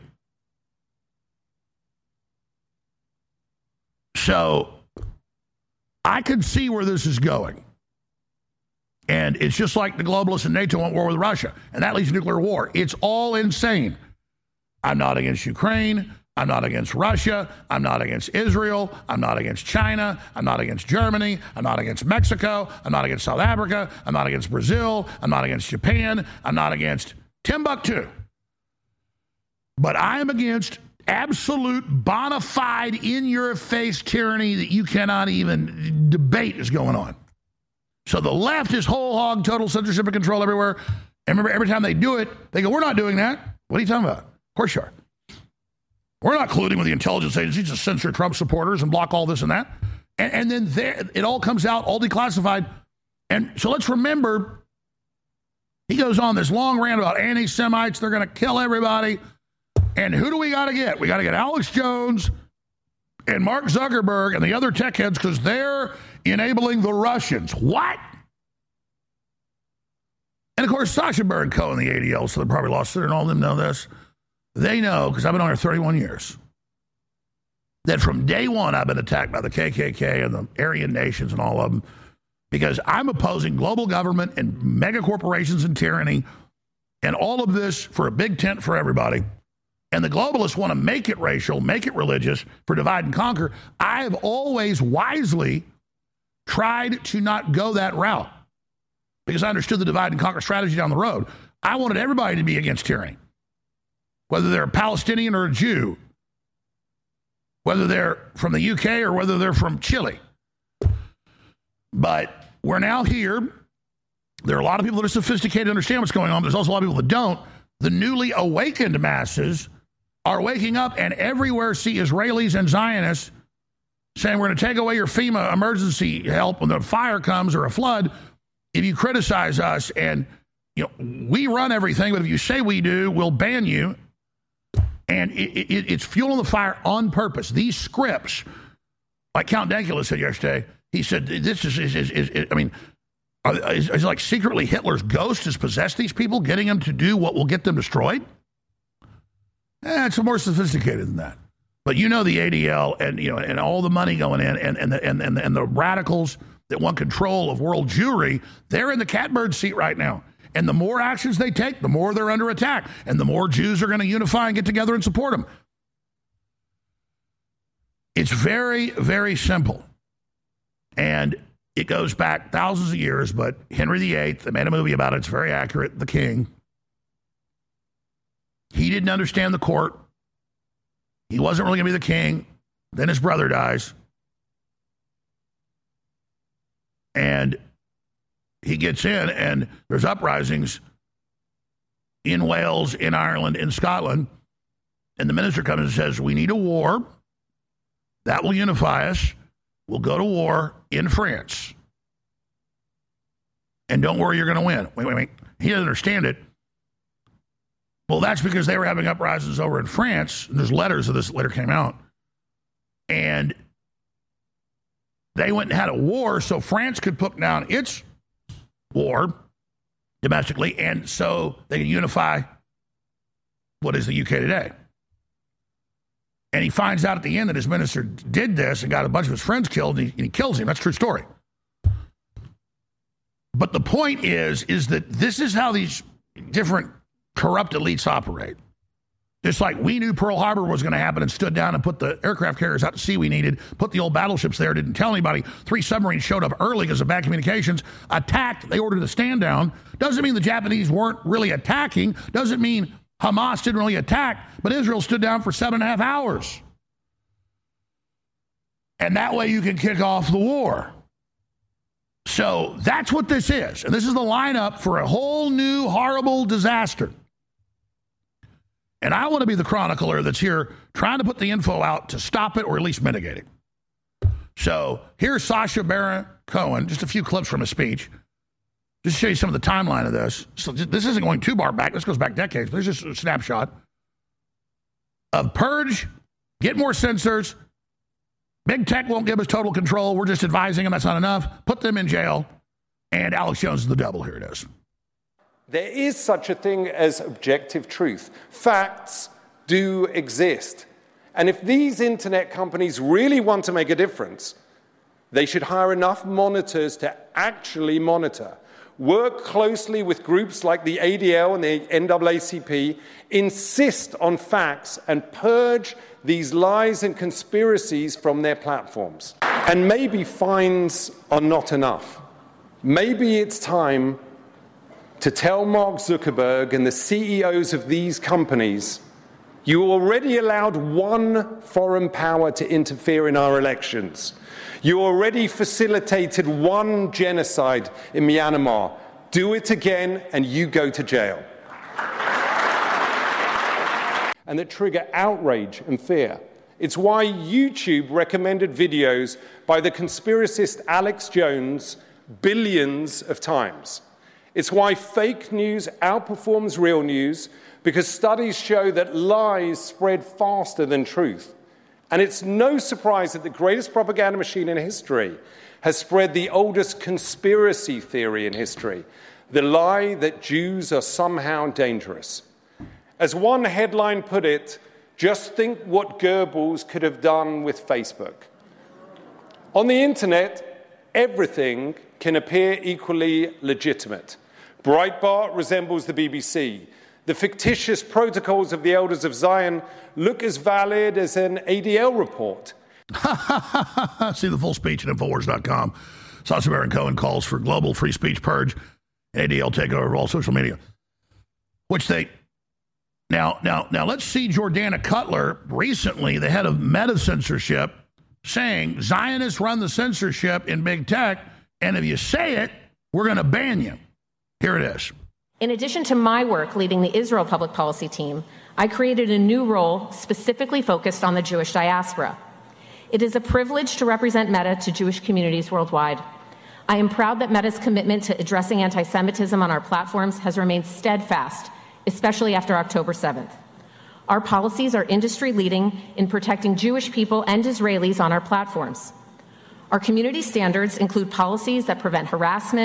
So I can see where this is going. And it's just like the globalists and NATO went war with Russia, and that leads to nuclear war. It's all insane. I'm not against Ukraine. I'm not against Russia. I'm not against Israel. I'm not against China. I'm not against Germany. I'm not against Mexico. I'm not against South Africa. I'm not against Brazil. I'm not against Japan. I'm not against Timbuktu. But I am against absolute, bona fide, in-your-face tyranny that you cannot even debate is going on. So the left is whole hog, total censorship and control everywhere. And remember, every time they do it, they go, we're not doing that. What are you talking about? Of course you are. We're not colluding with the intelligence agencies to censor Trump supporters and block all this and that. And then it all comes out, all declassified. And so let's remember, he goes on this long rant about anti-Semites. They're going to kill everybody. And who do we got to get? We got to get Alex Jones and Mark Zuckerberg and the other tech heads because they're enabling the Russians. What? And, of course, Sasha Baron Cohen, the ADL, so they probably lost it, and all of them know this. They know, because I've been on here 31 years, that from day one I've been attacked by the KKK and the Aryan nations and all of them because I'm opposing global government and mega corporations and tyranny and all of this for a big tent for everybody. And the globalists want to make it racial, make it religious, for divide and conquer. I have always wisely tried to not go that route because I understood the divide and conquer strategy down the road. I wanted everybody to be against tyranny, whether they're a Palestinian or a Jew, whether they're from the UK or whether they're from Chile. But we're now here. There are a lot of people that are sophisticated, understand what's going on. There's also a lot of people that don't. The newly awakened masses are waking up and everywhere see Israelis and Zionists saying we're going to take away your FEMA emergency help when the fire comes or a flood if you criticize us. And we run everything, but if you say we do, we'll ban you. And it's fueling the fire on purpose. These scripts, like Count Dankula said yesterday, he said, this is I mean, Is like secretly Hitler's ghost has possessed these people, getting them to do what will get them destroyed? It's more sophisticated than that. But the ADL and all the money going in and the radicals that want control of world Jewry, they're in the catbird seat right now. And the more actions they take, the more they're under attack. And the more Jews are going to unify and get together and support them. It's very, very simple. And it goes back thousands of years, but Henry VIII, they made a movie about it. It's very accurate. The king. He didn't understand the court. He wasn't really going to be the king. Then his brother dies. And he gets in, and there's uprisings in Wales, in Ireland, in Scotland. And the minister comes and says, we need a war. That will unify us. We'll go to war in France. And don't worry, you're going to win. Wait. He doesn't understand it. Well, that's because they were having uprisings over in France. And there's letters of this that later came out. And they went and had a war so France could put down its war domestically, and so they can unify what is the UK today. And he finds out at the end that his minister did this and got a bunch of his friends killed, and he kills him. That's a true story. But the point is that this is how these different corrupt elites operate. Just like we knew Pearl Harbor was going to happen and stood down and put the aircraft carriers out to sea we needed, put the old battleships there, didn't tell anybody. 3 submarines showed up early because of bad communications, attacked, they ordered a stand down. Doesn't mean the Japanese weren't really attacking. Doesn't mean Hamas didn't really attack, but Israel stood down for 7.5 hours. And that way you can kick off the war. So that's what this is. And this is the lineup for a whole new horrible disaster. And I want to be the chronicler that's here trying to put the info out to stop it or at least mitigate it. So here's Sacha Baron Cohen, just a few clips from his speech, just to show you some of the timeline of this. So this isn't going too far back. This goes back decades. There's just a snapshot of purge, get more censors. Big tech won't give us total control. We're just advising them that's not enough. Put them in jail. And Alex Jones is the devil. Here it is. There is such a thing as objective truth. Facts do exist. And if these internet companies really want to make a difference, they should hire enough monitors to actually monitor, work closely with groups like the ADL and the NAACP, insist on facts, and purge these lies and conspiracies from their platforms. And maybe fines are not enough. Maybe it's time to tell Mark Zuckerberg and the CEOs of these companies, you already allowed one foreign power to interfere in our elections. You already facilitated one genocide in Myanmar. Do it again and you go to jail. And that trigger outrage and fear. It's why YouTube recommended videos by the conspiracist Alex Jones billions of times. It's why fake news outperforms real news, because studies show that lies spread faster than truth. And it's no surprise that the greatest propaganda machine in history has spread the oldest conspiracy theory in history, the lie that Jews are somehow dangerous. As one headline put it, just think what Goebbels could have done with Facebook. On the internet, everything can appear equally legitimate. Breitbart resembles the BBC. The fictitious protocols of the Elders of Zion look as valid as an ADL report. See the full speech at Infowars.com. Sacha Baron Cohen calls for global free speech purge, ADL takeover of all social media. Which they... Now, let's see Jordana Cutler, recently the head of Meta censorship, saying Zionists run the censorship in big tech, and if you say it, we're going to ban you. Here it is. In addition to my work leading the Israel public policy team, I created a new role specifically focused on the Jewish diaspora. It is a privilege to represent Meta to Jewish communities worldwide. I am proud that Meta's commitment to addressing anti-Semitism on our platforms has remained steadfast, especially after October 7th. Our policies are industry-leading in protecting Jewish people and Israelis on our platforms. Our community standards include policies that prevent harassment,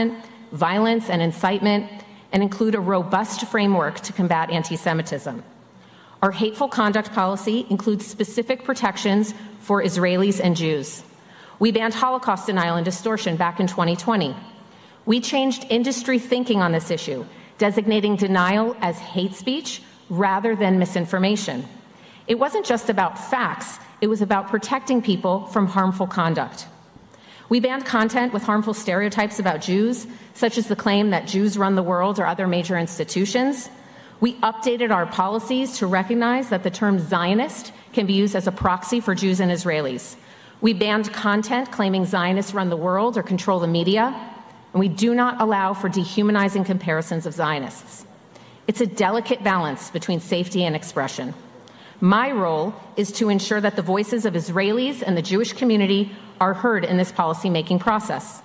violence, and incitement, and include a robust framework to combat anti-Semitism. Our hateful conduct policy includes specific protections for Israelis and Jews. We banned Holocaust denial and distortion back in 2020. We changed industry thinking on this issue, designating denial as hate speech rather than misinformation. It wasn't just about facts, it was about protecting people from harmful conduct. We banned content with harmful stereotypes about Jews, such as the claim that Jews run the world or other major institutions. We updated our policies to recognize that the term Zionist can be used as a proxy for Jews and Israelis. We banned content claiming Zionists run the world or control the media, and we do not allow for dehumanizing comparisons of Zionists. It's a delicate balance between safety and expression. My role is to ensure that the voices of Israelis and the Jewish community are heard in this policymaking process.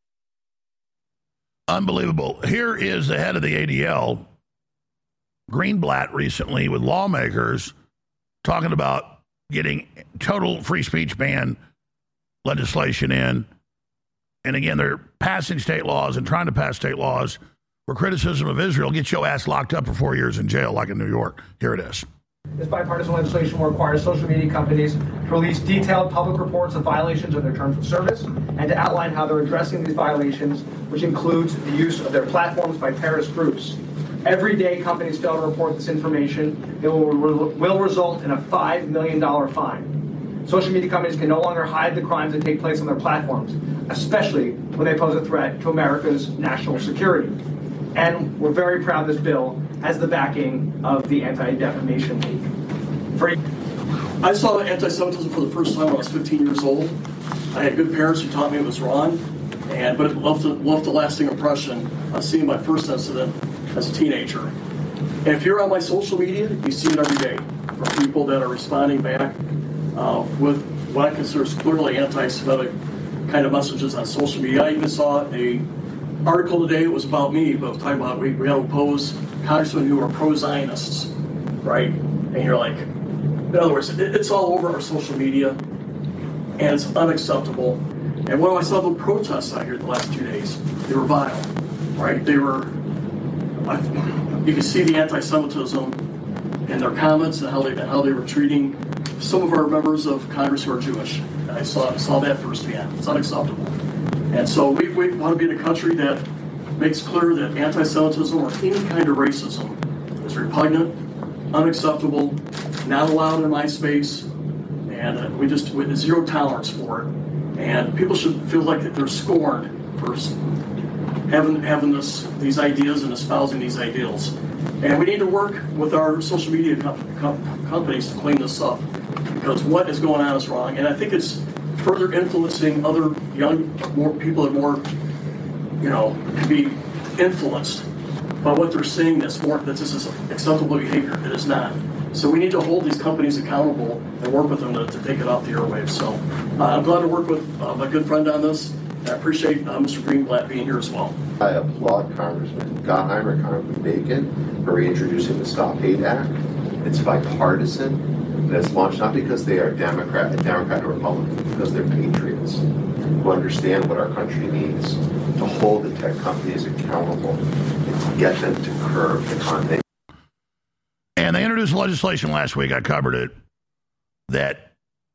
Unbelievable. Here is the head of the ADL, Greenblatt, recently with lawmakers talking about getting total free speech ban legislation in. And again, they're passing state laws and trying to pass state laws where criticism of Israel gets your ass locked up for 4 years in jail, like in New York. Here it is. This bipartisan legislation will require social media companies to release detailed public reports of violations of their terms of service and to outline how they're addressing these violations, which includes the use of their platforms by terrorist groups. Every day companies fail to report this information, it will result in a $5 million fine. Social media companies can no longer hide the crimes that take place on their platforms, especially when they pose a threat to America's national security. And we're very proud this bill has the backing of the Anti-Defamation League. I saw anti-Semitism for the first time when I was 15 years old. I had good parents who taught me it was wrong, but it left a lasting impression on seeing my first incident as a teenager. And if you're on my social media, you see it every day from people that are responding back with what I consider clearly anti-Semitic kind of messages on social media. I even saw an article today. It was about me, but it was talking about we had to oppose congressmen who are pro-Zionists, right? And you're like, in other words, it's all over our social media, and it's unacceptable. And when I saw the protests out here the last 2 days, they were vile, right? They were, you could see the anti-Semitism in their comments and how they were treating some of our members of Congress who are Jewish. And I saw that firsthand. It's unacceptable. And so we want to be in a country that makes clear that anti-Semitism or any kind of racism is repugnant, unacceptable, not allowed in my space, and with zero tolerance for it. And people should feel like that they're scorned for having these ideas and espousing these ideals. And we need to work with our social media companies to clean this up, because what is going on is wrong. And I think it's further influencing other more people that can be influenced by what they're seeing that this is acceptable behavior. It is not. So we need to hold these companies accountable and work with them to take it off the airwaves. So I'm glad to work with my good friend on this. I appreciate Mr. Greenblatt being here as well. I applaud Congressman Gottheimer, Congressman Bacon for reintroducing the Stop Hate Act. It's bipartisan, and it's launched not because they are Democrat or Republican, because they're patriots who understand what our country needs, to hold the tech companies accountable and to get them to curb the content. And they introduced legislation last week, I covered it, that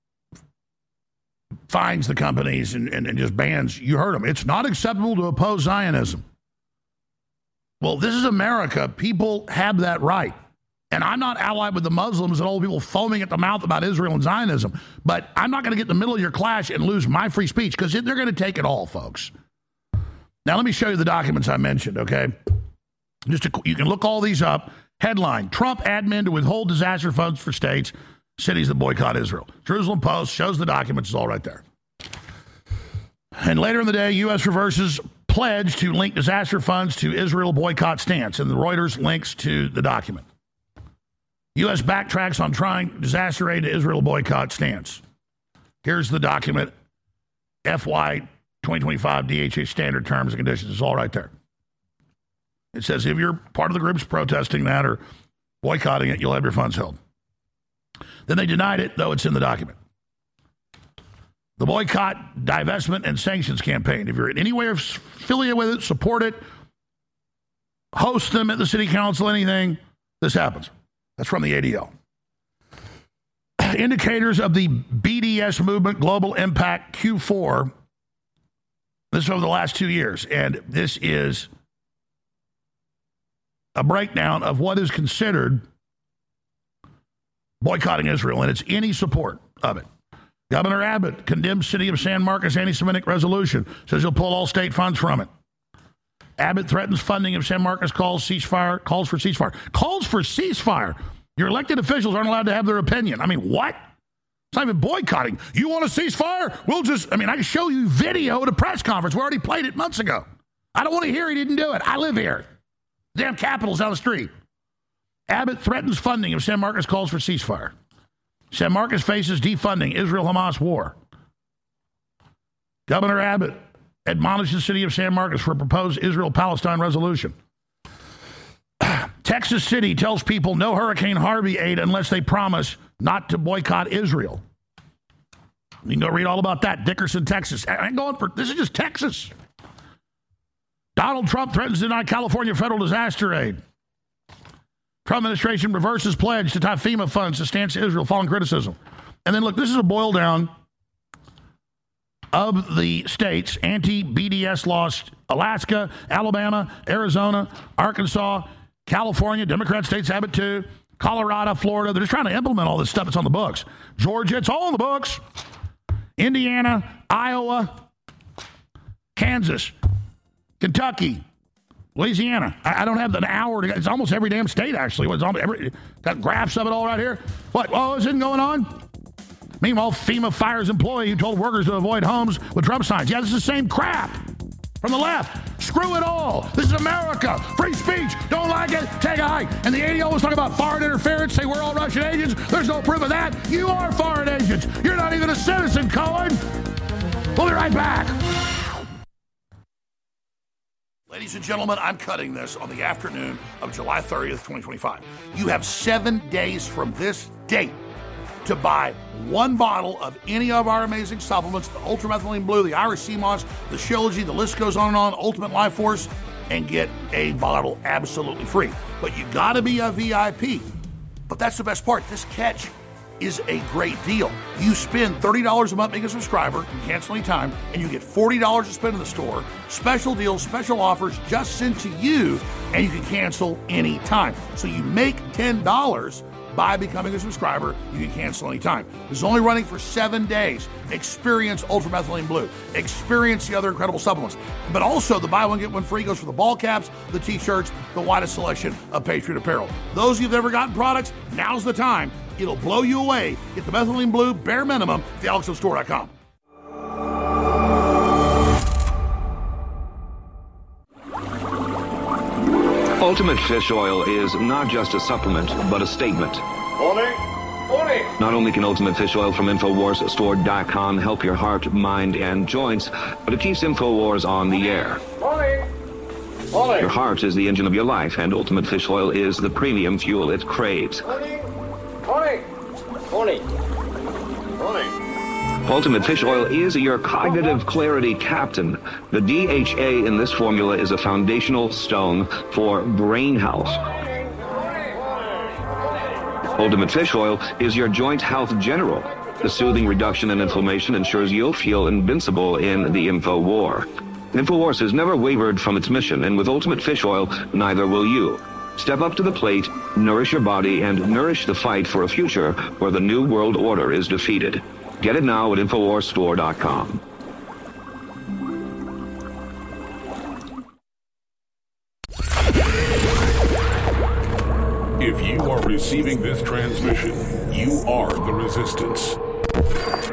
fines the companies and just bans. You heard them. It's not acceptable to oppose Zionism. Well, this is America. People have that right. And I'm not allied with the Muslims and old people foaming at the mouth about Israel and Zionism. But I'm not going to get in the middle of your clash and lose my free speech, because they're going to take it all, folks. Now, let me show you the documents I mentioned, okay? You can look all these up. Headline, Trump admin to withhold disaster funds for states, cities that boycott Israel. Jerusalem Post shows the documents. It's all right there. And later in the day, U.S. reverses pledge to link disaster funds to Israel boycott stance. And the Reuters links to the document. U.S. backtracks on trying disaster aid to Israel boycott stance. Here's the document, FY 2025 DHA standard terms and conditions. It's all right there. It says if you're part of the groups protesting that or boycotting it, you'll have your funds held. Then they denied it, though it's in the document. the boycott, divestment, and sanctions campaign. If you're in any way affiliated with it, support it, host them at the city council, anything, this happens. That's from the ADL. Indicators of the BDS movement global impact Q4. This is over the last 2 years, and this is a breakdown of what is considered boycotting Israel, and it's any support of it. Governor Abbott condemns city of San Marcos anti-Semitic resolution, says he'll pull all state funds from it. Abbott threatens funding of San Marcos, calls for ceasefire. Calls for ceasefire. Your elected officials aren't allowed to have their opinion. I mean, what? It's not even boycotting. You want a ceasefire? I can show you video at a press conference. We already played it months ago. I don't want to hear he didn't do it. I live here. Damn Capitol's down the street. Abbott threatens funding of San Marcos, calls for ceasefire. San Marcos faces defunding Israel-Hamas war. Governor Abbott admonishes the city of San Marcos for a proposed Israel-Palestine resolution. Texas City tells people no Hurricane Harvey aid unless they promise not to boycott Israel. You can go read all about that. Dickerson, Texas. This is just Texas. Donald Trump threatens to deny California federal disaster aid. Trump administration reverses pledge to tie FEMA funds to stance Israel following criticism. And then look, this is a boil down of the states. Anti-BDS lost Alaska, Alabama, Arizona, Arkansas, California, Democrat states have it too, Colorado, Florida. They're just trying to implement all this stuff that's on the books. Georgia, it's all on the books. Indiana, Iowa, Kansas, Kentucky, Louisiana. I don't have an hour to. It's almost every damn state, actually. Got graphs of it all right here. What? Oh, isn't going on? Meanwhile, FEMA fires employee who told workers to avoid homes with Trump signs. Yeah, this is the same crap from the left. Screw it all. This is America. Free speech. Don't like it? Take a hike. And the ADL was talking about foreign interference. Say we're all Russian agents. There's no proof of that. You are foreign agents. You're not even a citizen, Cohen. We'll be right back. Ladies and gentlemen, I'm cutting this on the afternoon of July 30th, 2025. You have 7 days from this date to buy one bottle of any of our amazing supplements, the Ultramethylene Blue, the Irish Sea Moss, the Shilajit, the list goes on and on, Ultimate Life Force, and get a bottle absolutely free. But you got to be a VIP. But that's the best part. This catch is a great deal. You spend $30 a month being a subscriber, you cancel any time, and you get $40 to spend in the store. Special deals, special offers just sent to you, and you can cancel any time. So you make $10 by becoming a subscriber. You can cancel anytime. This is only running for 7 days. Experience Ultramethylene Blue. Experience the other incredible supplements. But also, the buy one, get one free goes for the ball caps, the t-shirts, the widest selection of Patriot apparel. Those of you who've ever gotten products, now's the time. It'll blow you away. Get the Methylene Blue bare minimum at thealexstore.com. Ultimate Fish Oil is not just a supplement, but a statement. Morning. Morning. Not only can Ultimate Fish Oil from InfoWarsStore.com help your heart, mind, and joints, but it keeps InfoWars on the air. Morning. Morning. Your heart is the engine of your life, and Ultimate Fish Oil is the premium fuel it craves. Morning. Morning. Morning. Morning. Ultimate Fish Oil is your cognitive clarity captain. The DHA in this formula is a foundational stone for brain health. Ultimate Fish Oil is your joint health general. The soothing reduction in inflammation ensures you'll feel invincible in the info war. InfoWars has never wavered from its mission, and with Ultimate Fish Oil, neither will you. Step up to the plate, nourish your body, and nourish the fight for a future where the New World Order is defeated. Get it now at InfoWarsStore.com. If you are receiving this transmission, you are the resistance.